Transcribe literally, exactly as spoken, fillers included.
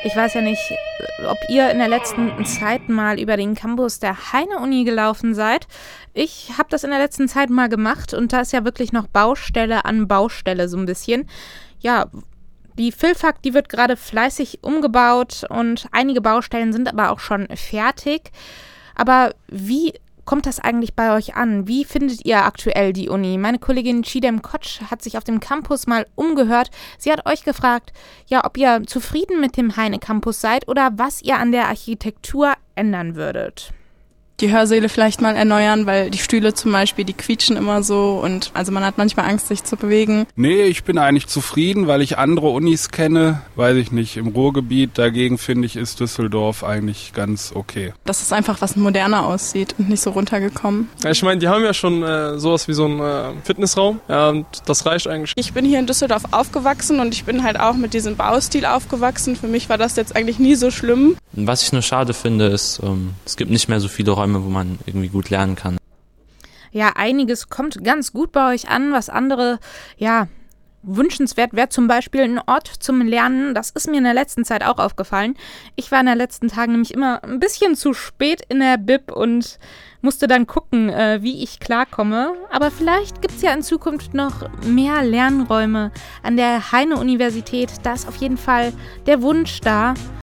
Ich weiß ja nicht, ob ihr in der letzten Zeit mal über den Campus der Heine-Uni gelaufen seid. Ich habe das in der letzten Zeit mal gemacht und da ist ja wirklich noch Baustelle an Baustelle so ein bisschen. Ja, die Philfak, die wird gerade fleißig umgebaut und einige Baustellen sind aber auch schon fertig. Aber wie kommt das eigentlich bei euch an? Wie findet ihr aktuell die Uni? Meine Kollegin Chidem Kotsch hat sich auf dem Campus mal umgehört. Sie hat euch gefragt, ja, ob ihr zufrieden mit dem Heine-Campus seid oder was ihr an der Architektur ändern würdet. Die Hörsäle vielleicht mal erneuern, weil die Stühle zum Beispiel, die quietschen immer so und also man hat manchmal Angst, sich zu bewegen. Nee, ich bin eigentlich zufrieden, weil ich andere Unis kenne, weiß ich nicht, im Ruhrgebiet. Dagegen finde ich, ist Düsseldorf eigentlich ganz okay. Dass es einfach was moderner aussieht und nicht so runtergekommen. Ja, ich meine, die haben ja schon äh, sowas wie so einen äh, Fitnessraum, ja, und das reicht eigentlich. Ich bin hier in Düsseldorf aufgewachsen und ich bin halt auch mit diesem Baustil aufgewachsen. Für mich war das jetzt eigentlich nie so schlimm. Was ich nur schade finde, ist, ähm, es gibt nicht mehr so viele Räume, wo man irgendwie gut lernen kann. Ja, einiges kommt ganz gut bei euch an, was andere, ja, wünschenswert wäre, zum Beispiel ein Ort zum Lernen. Das ist mir in der letzten Zeit auch aufgefallen. Ich war in den letzten Tagen nämlich immer ein bisschen zu spät in der Bib und musste dann gucken, äh, wie ich klarkomme. Aber vielleicht gibt es ja in Zukunft noch mehr Lernräume an der Heine-Universität. Da ist auf jeden Fall der Wunsch da.